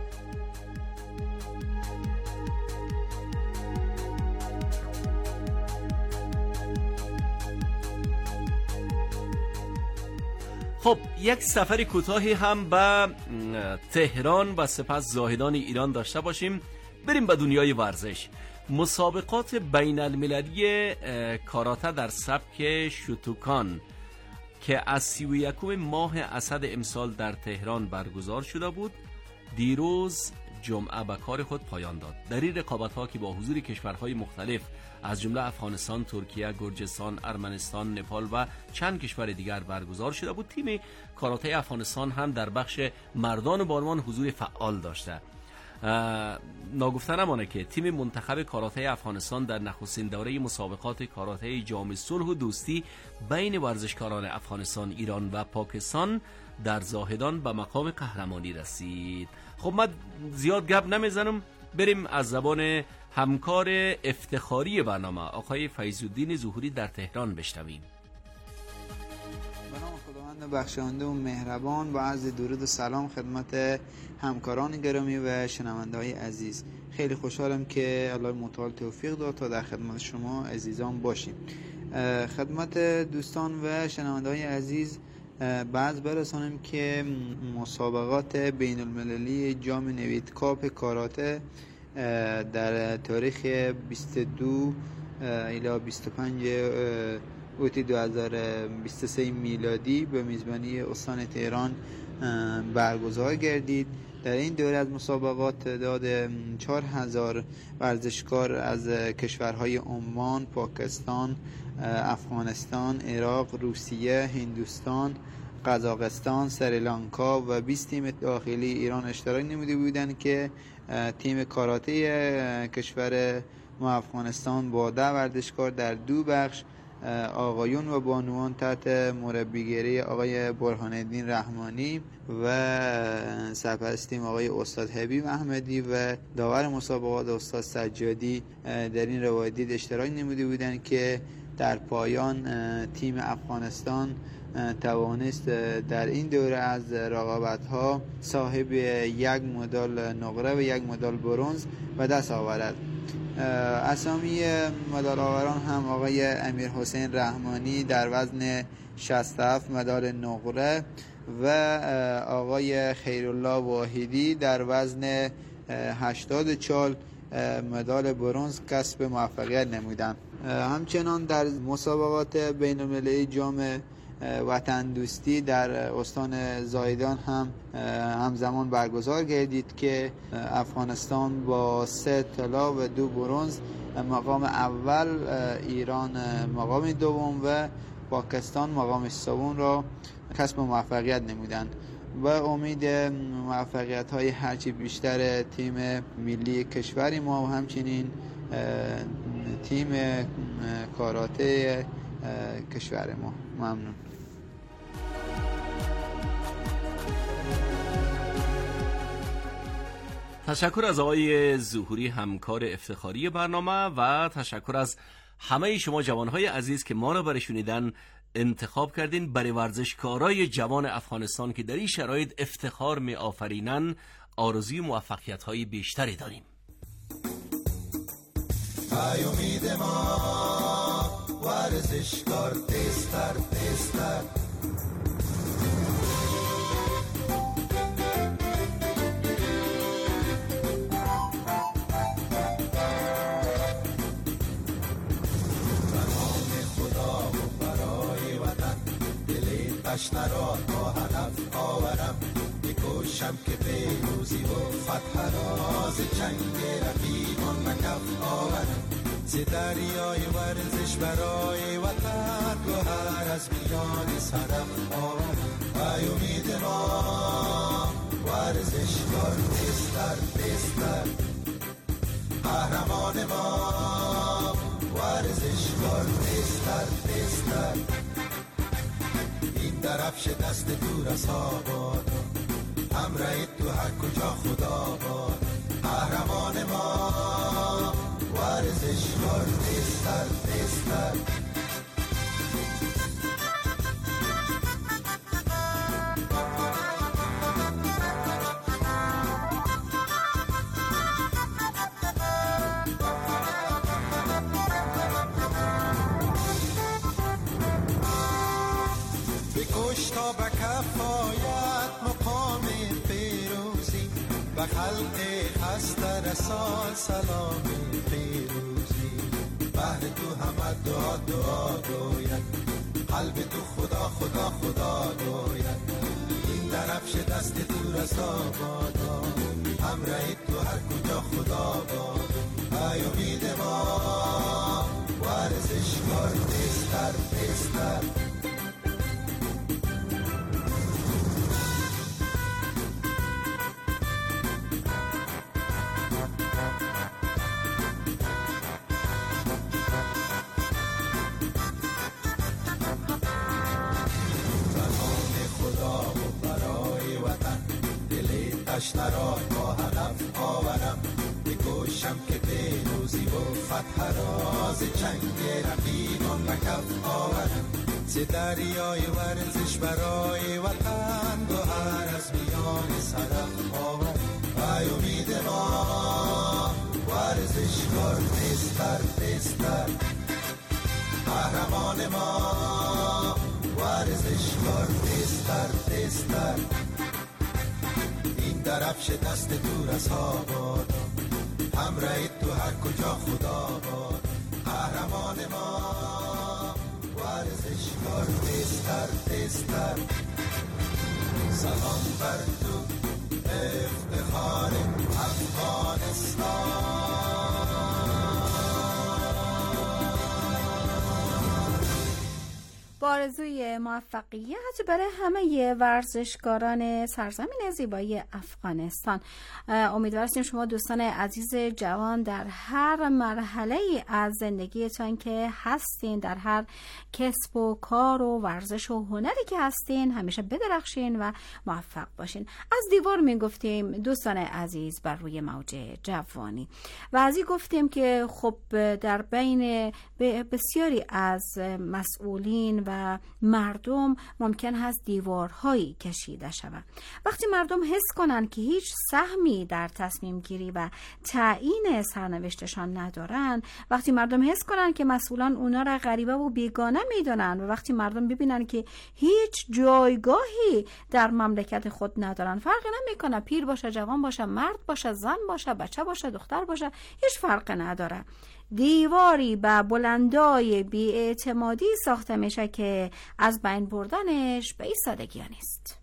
خب یک سفر کوتاهی هم به تهران و سپس زاهدان ایران داشته باشیم. بریم به دنیای ورزش. مسابقات بین المللی کاراته در سبک شوتوکان که از سی و یکم ماه اسد امسال در تهران برگزار شده بود دیروز جمعه به کار خود پایان داد. در این رقابت‌ها که با حضور کشورهای مختلف از جمله افغانستان، ترکیه، گرجستان، ارمنستان، نپال و چند کشور دیگر برگزار شده بود، تیم کاراته افغانستان هم در بخش مردان و بانوان حضور فعال داشته. ناگفته نمانه که تیم منتخب کاراته افغانستان در نخستین دوره مسابقات کاراته جام صلح و دوستی بین ورزشکاران افغانستان، ایران و پاکستان در زاهدان به مقام قهرمانی رسید. خب من زیاد گپ نمیزنم، بریم از زبان همکار افتخاری برنامه آقای فیض‌الدین ظهوری در تهران بشنویم. به نام خداوند بخشنده و مهربان، با عرض درود و سلام خدمت همکاران گرامی و شنونده های عزیز. خیلی خوشحالم که الله متعال توفیق داد تا در خدمت شما عزیزان باشیم. خدمت دوستان و شنونده های عزیز بعض برسانم که مسابقات بین المللی جام نوید کاپ کاراته در تاریخ بیست و دو الی بیست و پنج اوت دو هزار و بیست و سه میلادی به میزبانی استان تهران برگزار گردید. در این دوره از مسابقات تعداد چهار هزار ورزشکار از کشورهای عمان، پاکستان، افغانستان، عراق، روسیه، هندوستان، قزاقستان، سریلانکا و بیست تیم داخلی ایران اشتراک نموده بودند که تیم کاراته کشور ما افغانستان با ده ورزشکار در دو بخش آقایون و بانوان تحت مربیگری آقای برهان الدین رحمانی و سرپرست تیم آقای استاد حبیب احمدی و داور مسابقات استاد سجادی در این روایت اشتراک نموده بودند که در پایان تیم افغانستان توانست در این دوره از رقابت‌ها صاحب یک مدال نقره و یک مدال برنز و دست آورد. اسامی مدال آوران هم آقای امیر حسین رحمانی در وزن شصت و هفت مدال نقره و آقای خیرالله واحدی در وزن هشتاد و چهار مدال برنز کسب موفقیت نمودند. همچنان در مسابقات بین‌المللی جام وطن دوستی در استان زایدان هم همزمان برگزار گردید که افغانستان با سه طلا و دو برنز مقام اول، ایران مقام دوم و پاکستان مقام سوم را کسب موفقیت نمودند. و امید موفقیت های هرچی بیشتر تیم ملی کشور ما و همچنین تیم کاراته کشور ما. ممنون. تشکر از آقای ظهوری همکار افتخاری برنامه و تشکر از همه شما جوانهای عزیز که ما را برای شنیدن انتخاب کردین. برای ورزشکارای جوان افغانستان که در این شرایط افتخار می آفرینن آرزوی موفقیت های بیشتری داریم. ای امید ما ورزشکار تیزتر تیزتر تشنه را تا هدف آورم، بکوشم که پیروزی و فتح راز جنگ رقیبان به کف آورم. ز دریای ورزش برای وطن گوهر از میان صدف آورم. ای امید ما ورزشکار تیزتر تیزتر، قهرمان ما ورزشکار تیزتر تیزتر. درفش دست دور از آباد، همراه تو هر کجا خدا باد. قهرمان ما ورزشکار تیزتر تیزتر. تا به کفایت مقام پیروزی، به خلق خسته رسان سلام پیروزی. بهر تو همه دعا دعا گوید، قلب تو خدا خدا خدا گوید. این درفش دست تو رسا بادا، همراه تو هر کجا خدا باد. ای امید ما ورزشکار تیزتر تیزتر. تشنه را با هدف آورم، بکوشم که پیروزی و فتح راز جنگ رقیبان به کف آورم. ز دریای ورزش برای وطن گوهر از میان صدف آورم. ای امید ما ورزشکار تیزتر تیزتر، قهرمان ما ورزشکار تیزتر تیزتر. درفش دست دور از آباد، همراه تو هر کجا خدا باد. قهرمان ما ورزشکار تیزتر تیزتر. سلام بر تو افتخار افغانستان. با آرزوی موفقیت برای همه ورزشکاران سرزمین زیبایی افغانستان. امیدواریم شما دوستان عزیز جوان در هر مرحله از زندگیتان که هستین، در هر کسب و کار و ورزش و هنری که هستین، همیشه بدرخشین و موفق باشین. از دیوار می گفتیم دوستان عزیز بر روی موج جوانی و از این گفتیم که خب در بین بسیاری از مسئولین و مردم ممکن هست دیوارهایی کشیده شود. وقتی مردم حس کنن که هیچ سهمی در تصمیم گیری و تعیین سرنوشتشان ندارن، وقتی مردم حس کنن که مسئولان اونا را غریبه و بیگانه میدونن و وقتی مردم ببینن که هیچ جایگاهی در مملکت خود ندارن، فرقی نمیکنه پیر باشه، جوان باشه، مرد باشه، زن باشه، بچه باشه، دختر باشه، هیچ فرق نداره. دیواری به بلندای بی‌اعتمادی ساخته میشه که از بین بردنش به این سادگی نیست.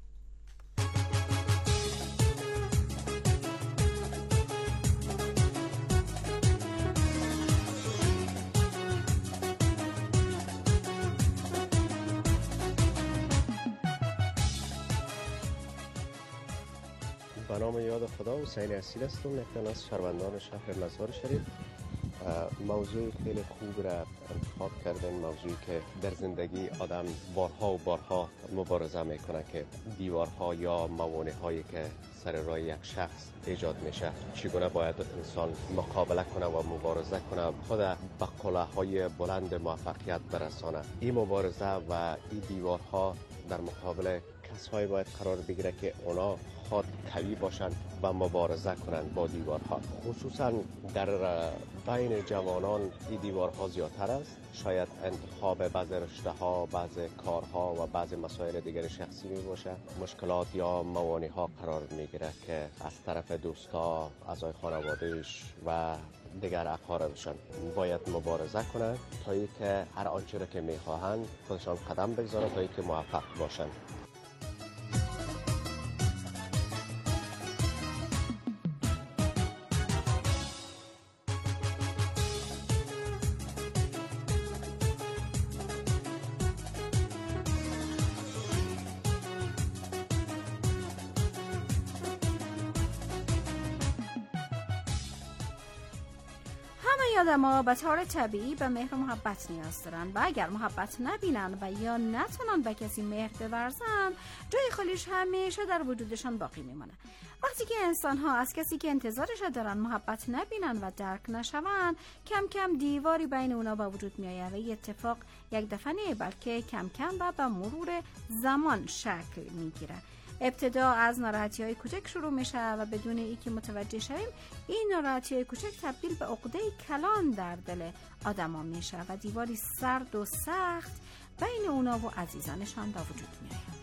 به نام یاد خدا، حسین اصیل هستم، یکی از شهروندان شهر مزار شریف. موضوع خیلی خوب را انتخاب کردن، موضوعی که در زندگی آدم بارها و بارها مبارزه میکنه که دیوارها یا موانع‌هایی که سر راه یک شخص ایجاد میشه چگونه باید انسان مقابله کنه و مبارزه کنه، خود به قله‌های بلند موفقیت برسانه. این مبارزه و این دیوارها در مقابل کسایی باید قرار بگیره که اونا خود قوی باشن و مبارزه کنند با دیوارها. خصوصا در بین جوانان این دیوارها زیادتر است. شاید انتخاب بعض رشته ها، بعض کارها و بعض مسائل دیگر شخصی می باشه. مشکلات یا موانع ها قرار میگیره که از طرف دوستا، اعضای خانوادهش و دیگر اقاربشان باید مبارزه کنند تا اینکه هر آنچه را که میخواهند خودشان قدم بگذارند تا اینکه موفق باشند. آدم‌ها به طور طبیعی به مهر و محبت نیاز دارن و اگر محبت نبینن و یا نتونن به کسی مهر بورزن، جای خالیش همیشه در وجودشان باقی میمونه. وقتی که انسان‌ها از کسی که انتظارش دارن محبت نبینن و درک نشون، کم کم دیواری بین اونا به وجود میآید و این اتفاق یک دفعه نه بلکه کم کم و به مرور زمان شکل میگیره. ابتدا از ناراحتی های کوچک شروع میشه و بدون ای که متوجه شویم این ناراحتی های کوچک تبدیل به عقده کلان در دل آدم ها میشه و دیواری سرد و سخت بین اونا و عزیزانشان به وجود میآید.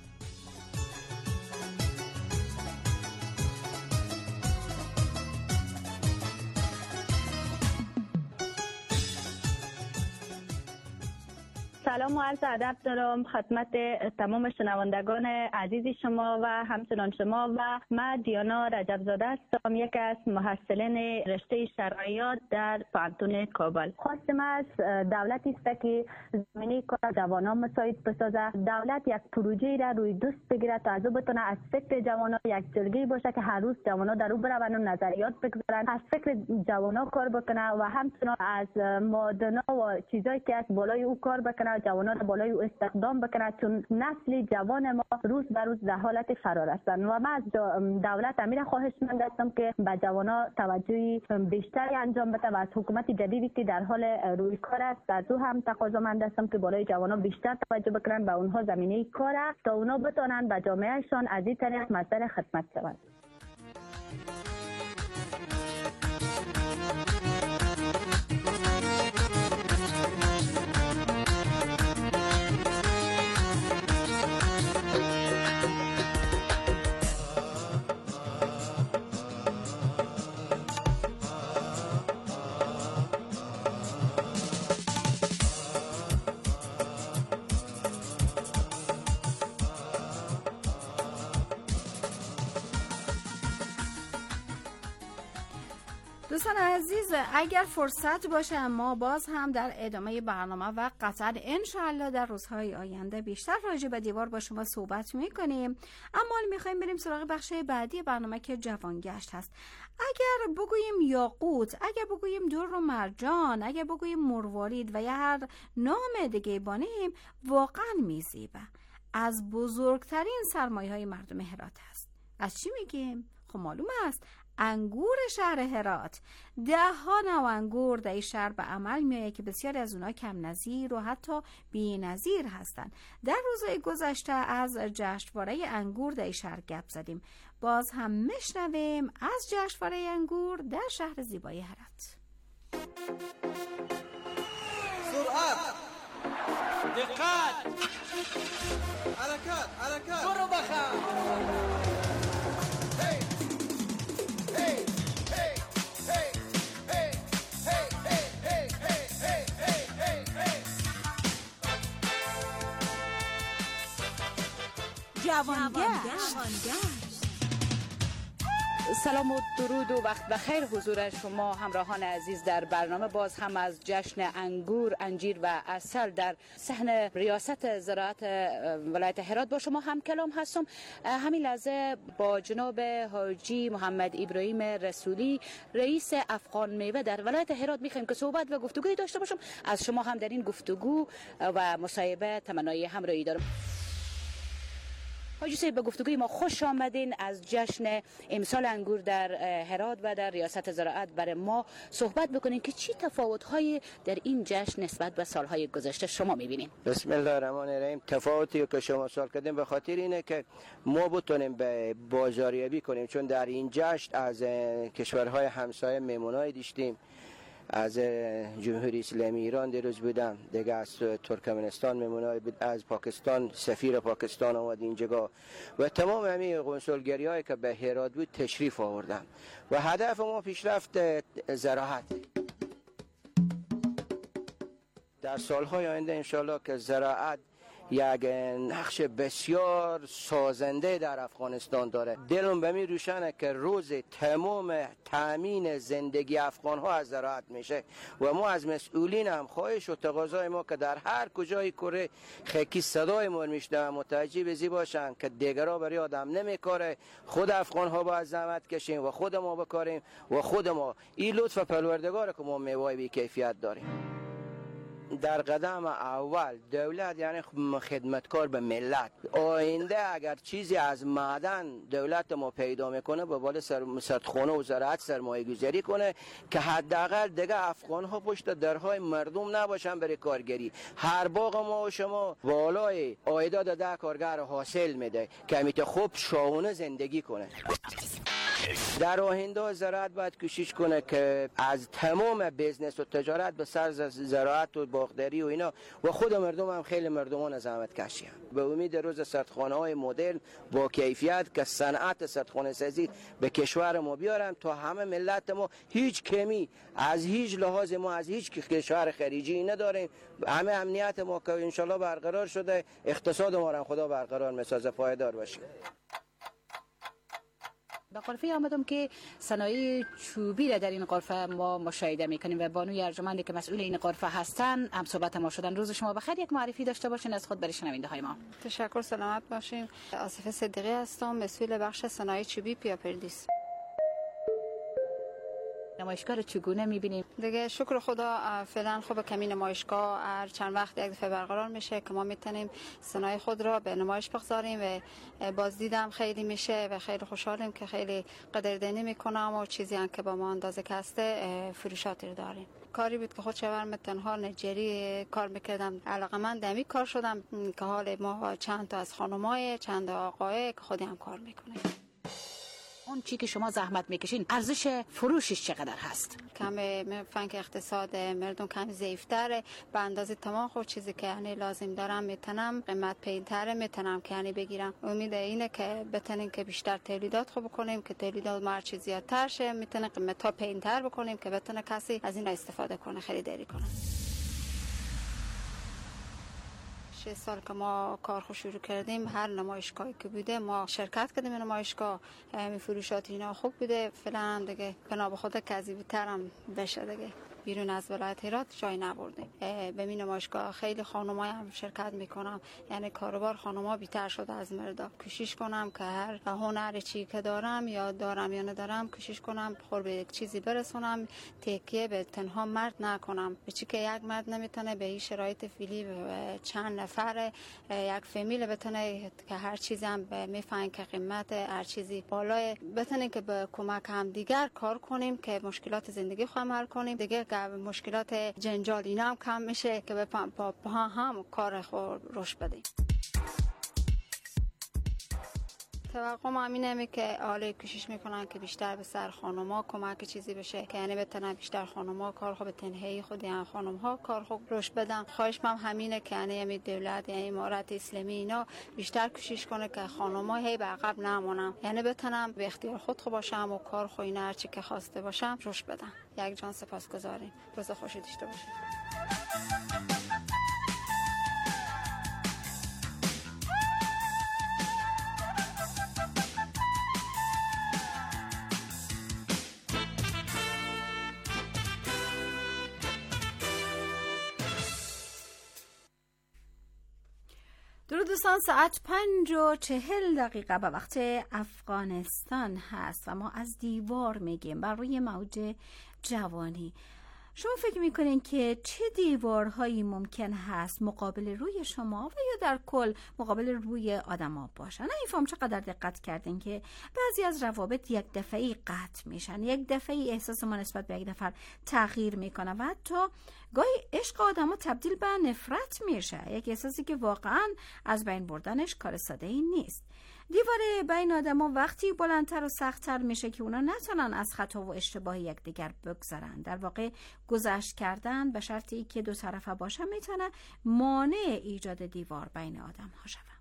سلام و عرض ادب دارم خدمت تمام شنوندگان عزیز شما و همچنان شما و من دیانا رجب زاده هستم، یک از محصلین رشته شرعیات در پانتون کابل. خواستم از دولت است که زمینه کار جوانان مساعد بسازه. دولت یک پروژه را روی دوست بگیره تا از بتونه از فکر جوانان یک جلگه‌ای باشه که هر روز جوانان در او برن و نظریات بگذارن، از فکر جوانان کار بکنه و همچنان از مادنا و چیزایی که از بالای او کار بکنه، جوانان بالای او استخدام بکنه، چون نسل جوان ما روز به روز در حالت فرار هستند و من از دولت امیر خواهشمند هستم که به جوانان توجهی بیشتری انجام بده و از حکومت جدیدی که در حال روی کار است از او هم تقاضامند هستم که بالای جوانان بیشتر توجه بکنن به اونها زمینه کار تا اونا بتونن به جامعهشان از این طریق مصدر خدمت شوند. دوستان عزیز، اگر فرصت باشه ما باز هم در ادامه برنامه و قطعا انشاءالله در روزهای آینده بیشتر راجع به دیوار با شما صحبت میکنیم. اما میخوایم بریم سراغ بخش بعدی برنامه که جوانگشت هست. اگر بگوییم یاقوت، اگر بگوییم در و مرجان، اگر بگوییم مروارید و یا هر نام دیگه بانیم، واقعا میزیبه. از بزرگترین سرمایه های مردم هرات هست. از چی میگیم؟ خب معلوم است انگور شهر هرات. ده ها نوع انگور در این شهر به عمل میآید که بسیاری از اونها کم نظیر و حتی بی نظیر هستند. در روزهای گذشته از جشنواره انگور در این شهر گپ زدیم. باز هم میشنویم از جشنواره انگور در شهر زیبای هرات. سرعت، دقت، حرکت، حرکت، برو بخم. جوانگشت. سلام و درود و وقت بخیر حضور شما همراهان عزیز در برنامه باز هم از جشن انگور، انجیر و عسل در صحن ریاست زراعت ولایت هرات با شما هم کلام هستم. همین لحظه با جناب حاجی محمد ابراهیم رسولی رئیس افغان میوه در ولایت هرات میخوایم که صحبت و گفتگوی داشته باشم. از شما هم در این گفتگو و مصاحبه تمنای همراهی دارم. حاجی صاحب، به گفتگوی ما خوش آمدین. از جشن امسال انگور در هرات و در ریاست زراعت برای ما صحبت بکنین که چی تفاوت‌هایی در این جشن نسبت به سالهای گذشته شما می‌بینین؟ بسم الله الرحمن الرحیم. تفاوتی که شما سال کردین به خاطر اینه که ما بتونیم به بازاریابی کنیم، چون در این جشن از کشورهای همسایه مهمونای داشتیم. از جمهوری اسلامی ایران دیروز بودم، دیگه از ترکمنستان میمونه، از پاکستان سفیر پاکستان آمد اینجا و تمام همین قنسولگری هایی که به هرات بود تشریف آوردم و هدف ما پیشرفت زراعت. در سالهای آینده انشالله که زراعت یک نقش بسیار سازنده در افغانستان داره. دلم به می روشنه که روز تمام تامین زندگی افغان ها از زراعت میشه و ما از مسئولین هم خواهش و تقاضای ما که در هر کجای کره خیکی صدای ما میشنوه متوجه بزی باشن که دیگرها برای آدم نمیکاره، خود افغان ها باید زحمت کشیم و خود ما بکاریم و خود ما. این لطف پروردگاره که ما میوه بی کیفیت داریم. در قدم اول دولت یعنی خدمتکار به ملت. آینده اگر چیزی از معدن دولت ما پیدا میکنه به بالا سردخانه و زراعت سرمایه گذاری کنه که حداقل دیگه افغان ها پشت درهای مردم نباشن برای کارگری. هر باغ ما و شما بالای عایدات ده کارگر حاصل میده که امیت خوب شاونه زندگی کنه. در آینده زراعت باید کوشش کنه که از تمام بیزنس و تجارت به سر زراعت و باغداری و اینا و خود مردم هم خیلی مردمان زحمت کشی هم. به امید روز سردخانه های مدرن با کیفیت که صنعت سردخانه سازی به کشور ما بیارن تا همه ملت ما هیچ کمی از هیچ لحاظ ما از هیچ کشور خارجی نداریم. همه امنیت ما که انشالله برقرار شده، اقتصاد ما را خدا برقرار میسازه، پایدار باشیم. به غرفه آمدم که صنایع چوبی را در این غرفه ما مشاهده میکنیم و بانوی ارجمندی که مسئول این غرفه هستن هم صحبت ما شدن. روز شما بخیر. یک معرفی داشته باشین از خود برای شنونده های ما. تشکر، سلامت باشین. آصفه صدیقی هستم، مسئول بخش صنایع چوبی پیاپردیس. نمایشگاه رو چگونه می‌بینیم؟ دیگه شکر خدا فعلا خوب. کمی نمایشگاه هر چند وقت یک دفعه برقرار میشه که ما میتونیم صنایع خود را به نمایش بگذاریم و بازدیدم خیلی میشه و خیلی خوشحالیم که خیلی قدردانی میکنم و چیزی هم که با ما اندازه کسته فروشاتی داریم. کاری بود که خود شورم تنها نجاری کار میکردم، علاقمند دمی کار شدم که حال ما چند تا از خانمای چند تا آقای که خودی هم کار میکنیم. اون چی که شما زحمت میکشین ارزش فروشش چقدر هست؟ کم فنک اقتصاد مردم کمی ضعیف‌تره، به اندازه تمام خود چیزی که یعنی لازم دارم میتونم قیمت پایین‌تر میتونم که یعنی بگیرم. امید اینه که بتونیم که بیشتر تولیدات خوب کنیم که تولیدات مرچ زیادتر شه، میتونه قیمتا پایین‌تر بکنیم که بتونه کسی از این استفاده کنه، خریداری کنه. شش سال که ما کار خود شروع کردیم، هر نمایشگاهی که بوده ما شرکت کردیم. نمایشگاه فروشات اینا خوب بوده. فعلا هم دیگه بنا به خود که از این بهتر هم بشه دیگه. بیرون از ولایت هرات جای نبردیم. به می نمایشگاه خیلی خانم‌ها هم شرکت میکنم، یعنی کاروبار خانم‌ها بیشتر شده از مردا. کوشش کنم که هر هنر چی که دارم یا دارم یا ندارم کوشش کنم خور به یک چیزی برسونم، تکیه به تنها مرد نکنم. به چی که یک مرد نمیتونه به این شرایط فعلی چند نفر یک فامیل بتونه که هر چیزی هم میفهمن که قیمت هر چیزی بالای، بتونه که به کمک هم دیگر کار کنیم که مشکلات زندگی خودم حل کنیم دیگه، که مشکلات جنجال اینا هم کم میشه که به پا هم کار خود رشد بدیم. توقعم همینه که آله کوشش میکنن که بیشتر به سر خانوما کمک چیزی بشه که یعنی بتونن بیشتر خانوما کار خوب به تنهایی خود یعنی خانم‌ها کار خوب رشد بدن. خواهش من همینه که یعنی دولت یعنی امارت اسلامی اینا بیشتر کوشش کنه که خانوما هی به عقب نمونن، یعنی بتونن به اختیار خود خود باشن و کار خو اینا هر چی که خواسته باشن رشد بدن. یک جان سپاسگزاریم. روز خوشی داشته باشید. درود دوستان، ساعت پنج و چهل دقیقه به وقت افغانستان هست و ما از دیوار میگیم بر روی موج جوانی. شما فکر میکنین که چه دیوارهایی ممکن هست مقابل روی شما و یا در کل مقابل روی آدما باشن؟ نمیفهم چقدر دقت کردین که بعضی از روابط یک دفعی قطع میشن، یک دفعی احساس ما نسبت به یک نفر تغییر میکنه و حتی گاهی عشق آدما تبدیل به نفرت میشه، یک احساسی که واقعا از بین بردنش کار ساده ای نیست. دیوار بین آدما وقتی بلندتر و سختتر میشه که اونا نتونن از خطا و اشتباه یکدیگر بگذرن. در واقع گذشت کردن به شرطی که دو طرفه باشه میتونه مانع ایجاد دیوار بین آدم ها شود.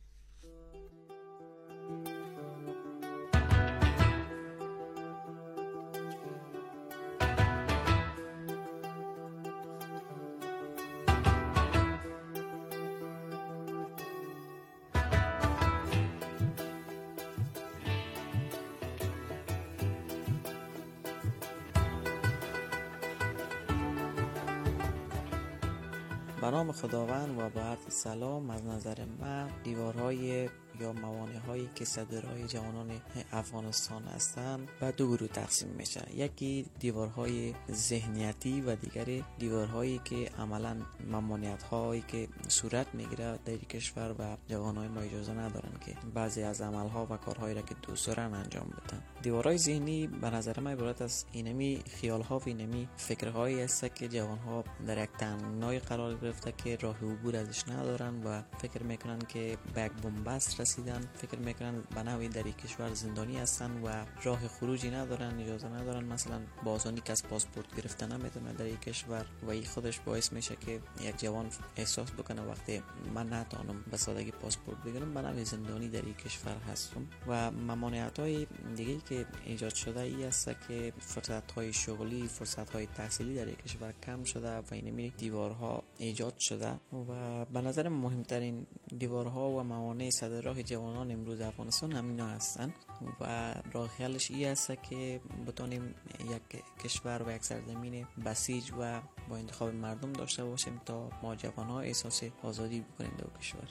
به نام خداوند و با عرض سلام. از نظر من دیوارهای یا موانع‌هایی که صدرهای جوانان افغانستان هستند به دو گروه تقسیم میشه. یکی دیوارهای ذهنیتی و دیگری دیوارهایی که عملاً ممانعت‌هایی که صورت میگیره در کشور و جوانای ما اجازه ندارن که بعضی از عملها و کارهایی را که دوست دارن انجام بدن. دیوارهای ذهنی به نظر من عبارت از اینمی خیال‌ها و اینمی فکرهایی است که جوان‌ها در یک تنگنای قرار گرفته که راه عبور ازش ندارن و فکر میکنن که به یک بنبست رسیدن، فکر میکنن به نوعی در این کشور زندانی هستن و راه خروجی ندارن، اجازه ندارن مثلا با آسانی که از پاسپورت گرفتن نمیتونه در این کشور و این خودش باعث میشه که یک جوان احساس بکنه وقتی من نتونم به سادگی پاسپورت بگیرم به نوعی زندانی در این کشور هستم. و ممانعت‌های دیگه که ایجاد شده ای است که فرصت‌های شغلی، فرصت‌های تحصیلی در این کشور کم شده و این دیوارها ایجاد شده و به نظر مهمترین دیوارها و موانع صدر راه جوانان امروز افغانستان همینا هستند و راه حلش این است که بتونیم یک کشور و یک سرزمین بسیج و با انتخاب مردم داشته باشیم تا ما جوان‌ها احساس آزادی بکنیم در کشور.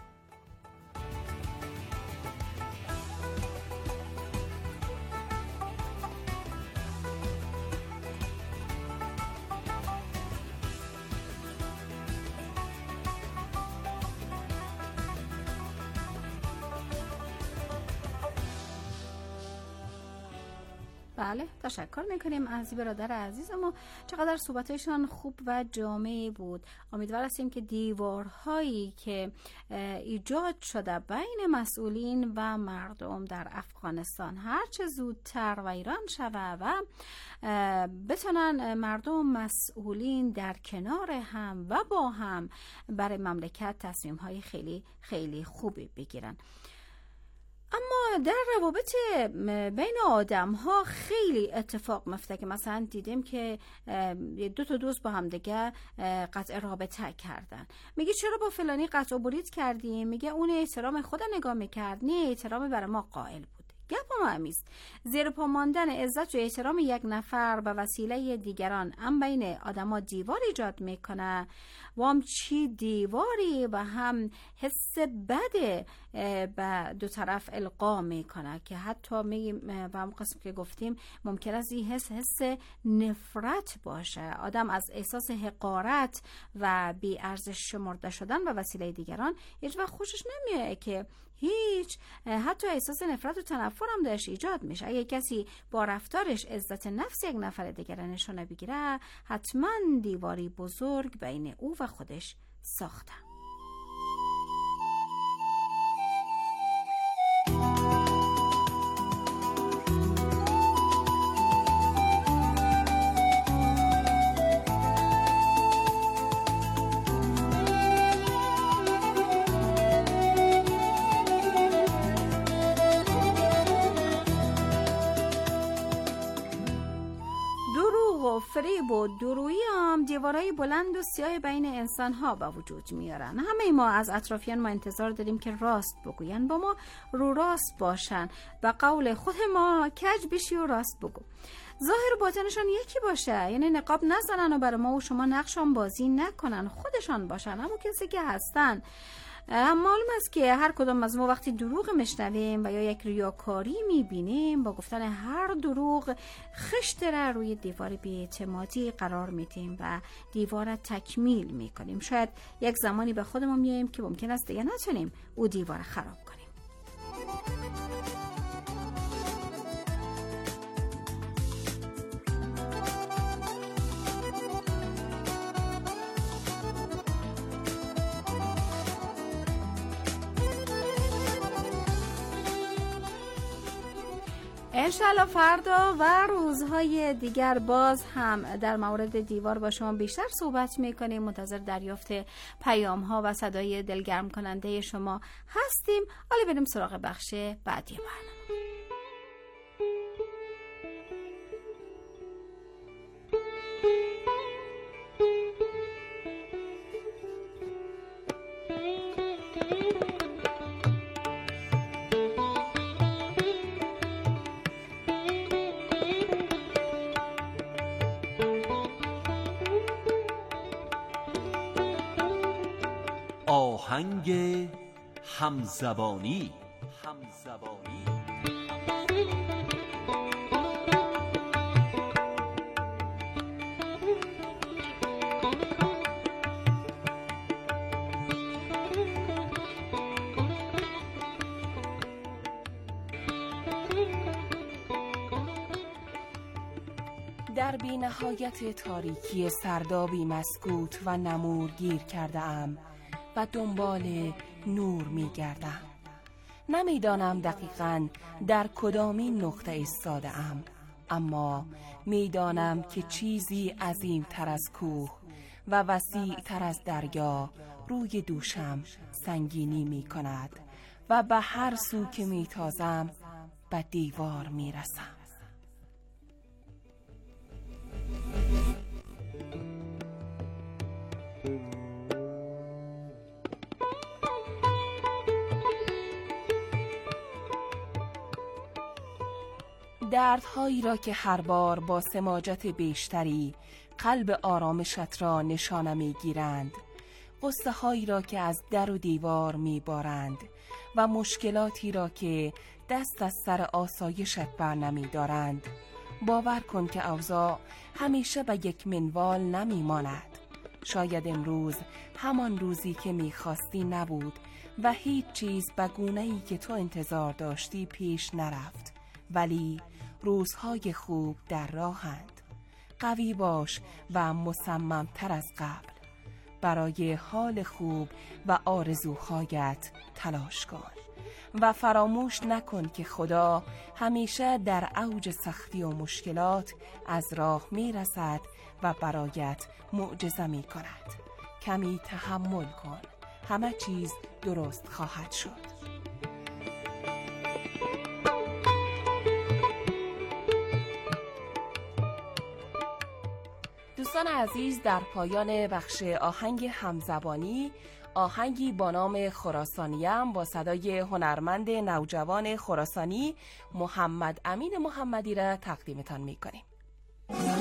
بله، تشکر میکنیم از برادر عزیز ما. چقدر صحبتشان خوب و جامع بود. امیدوار هستیم که دیوارهایی که ایجاد شده بین مسئولین و مردم در افغانستان هرچه زودتر ویران شود و بتونن مردم مسئولین در کنار هم و با هم برای مملکت تصمیم های خیلی خیلی خوبی بگیرن. اما در روابط بین آدم ها خیلی اتفاق میفته که مثلا دیدیم که دو تا دوست با هم دیگه قطع رابطه کردن. میگه چرا با فلانی قطع و برید کردیم؟ میگه اون احترام خود نگاه میکرد، نه احترام برای ما قائل بود. گپ ما همیست زیر پا ماندن عزت و احترام یک نفر به وسیله دیگران هم بین آدما دیوار ایجاد میکنه و هم چی دیواری و هم حس بد به دو طرف القا میکنه که حتی میگیم و هم قسم که گفتیم ممکن است این حس حس نفرت باشه. آدم از احساس حقارت و بی ارزش شمرده شدن به وسیله دیگران هیچ وقت خوشش نمیاد که هیچ حتی احساس نفرت و تنفر هم درش ایجاد میشه. اگه کسی با رفتارش عزت نفس یک نفر دیگر نشانه بگیره حتما دیواری بزرگ بین او و خودش ساخته. فریب و درویی هم دیوارای بلند و سیاه بین انسان ها به وجود میارن. همه ما از اطرافیان ما انتظار داریم که راست بگوین، با ما رو راست باشن، به قول خود ما کج بشی و راست بگو. ظاهر و باطنشان یکی باشه، یعنی نقاب نزنن و برای ما و شما نقشان بازی نکنن، خودشان باشن، همون کسی که هستن. معلوم است که هر کدام از ما وقتی دروغ میشنویم و یا یک ریاکاری میبینیم با گفتن هر دروغ خشت را روی دیوار بی‌اعتمادی قرار میدیم و دیوار را تکمیل میکنیم. شاید یک زمانی به خودمون میاییم که ممکن است دیگه نتونیم او دیوار خراب کنیم. انشالله فردا و روزهای دیگر باز هم در مورد دیوار با شما بیشتر صحبت میکنیم. منتظر دریافت پیام ها و صدای دلگرم کننده شما هستیم. حالا بریم سراغ بخش بعدی برنامه. آهنگ همزبانی. همزبانی در بی نهایت تاریکی سردابی مسکوت و نمور گیر کرده ام و دنبال نور می گردم. نمی دانم دقیقاً در کدامین نقطه ایستاده ام، اما می دانم که چیزی عظیم تر از کوه و وسیع تر از دریا روی دوشم سنگینی می کند و به هر سو که می تازم به دیوار می رسم. دردهایی را که هر بار با سماجت بیشتری قلب آرامشت را نشانه می گیرند، قصه هایی را که از در و دیوار می بارند و مشکلاتی را که دست از سر آسایشت بر نمی دارند، باور کن که اوضاع همیشه به یک منوال نمی ماند. شاید امروز همان روزی که می خواستی نبود و هیچ چیز به گونه‌ای که تو انتظار داشتی پیش نرفت، ولی روزهای خوب در راهند. قوی باش و مصمم‌تر از قبل. برای حال خوب و آرزوهایت تلاش کن و فراموش نکن که خدا همیشه در اوج سختی و مشکلات از راه می رسد و برایت معجزه می کند. کمی تحمل کن، همه چیز درست خواهد شد. دوستان عزیز، در پایان بخش آهنگ همزبانی، آهنگی با نام خراسانیم با صدای هنرمند نوجوان خراسانی محمد امین محمدی را تقدیمتان می‌کنیم.